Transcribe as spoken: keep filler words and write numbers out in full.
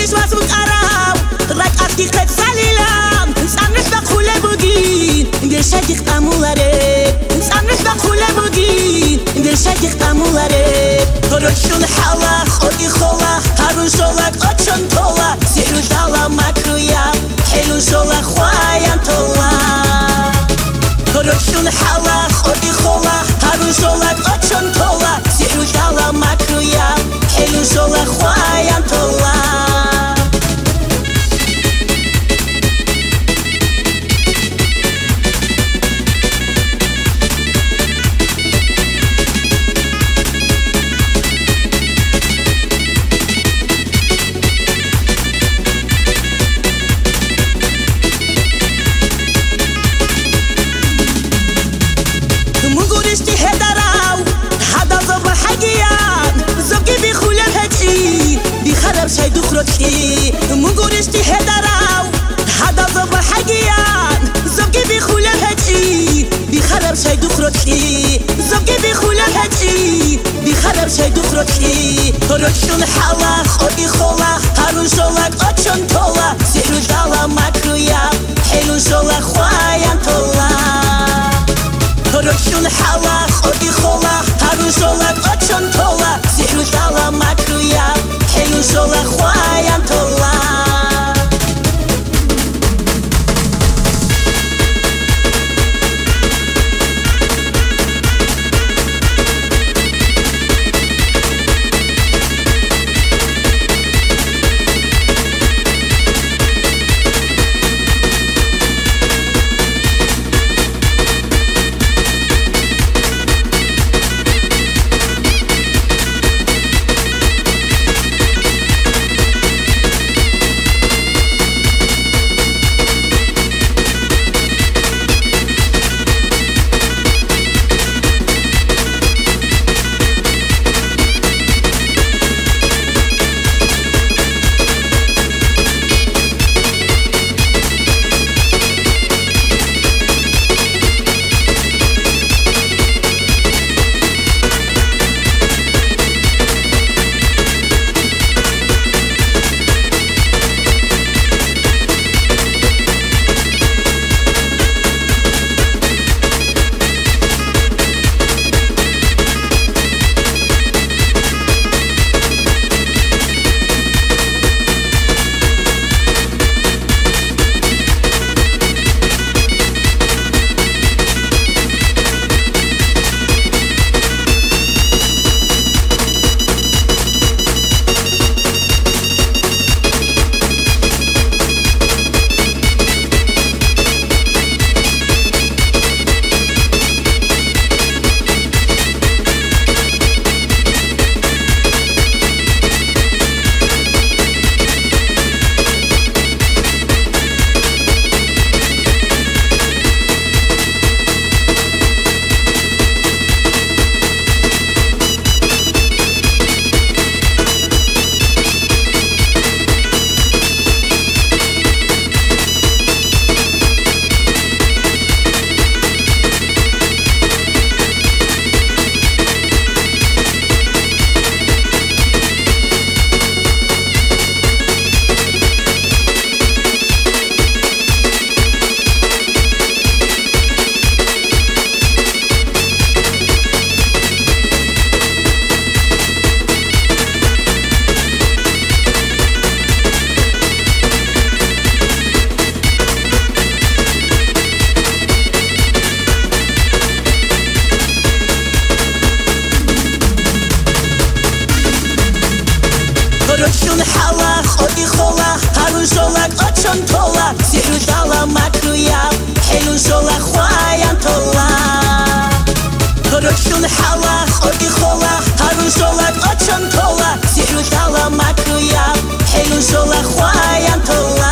მუგურის ვას უყარავ რა კახტი ხეთ სალილამ სამნეს ბახულე ბუგი ინდერ შაჯიხ ამულარე სამნეს ბახულე ბუგი ინდერ შაჯიხ ამულარე როშულ ჰალა ხოდი ხოლა ჰარუ შოლა ოჩონ თოლა სიჰრუ დალა მაკრუია ჰელუ შოლა ხვაიან თოლა როშულ ჰალა ხოდი ხოლა ჰარუ შოლა ოჩონ თოლა სიჰრუ დალა მაკრუია ჰელუ შოლა ხვაიან თოლა شايدو خرطي مغورشتي هدراو هذا ضب حقيان زوجي بخوله هتي بخرب شايدو خرطي زوجي بخوله هتي بخرب شايدو خرطي رشون حلا خودي خولا هارو شولك أتشون تولا سحرو دالا مكرويا حلو شولا خوايان تولا رشون حلا خودي خولا هارو شولك أتشون تولا سحرو دالا مكرويا حلو شولا خوايان تولا رشون حلا خودي خولا هارو شولك أتشون تولا سحرو دالا مكرويا حلو شولا خوايان تولا رشون حلا خودي خولا هارو شولك أتشون تولا سحرو دالا مكرويا حلو شولا خوايان تولا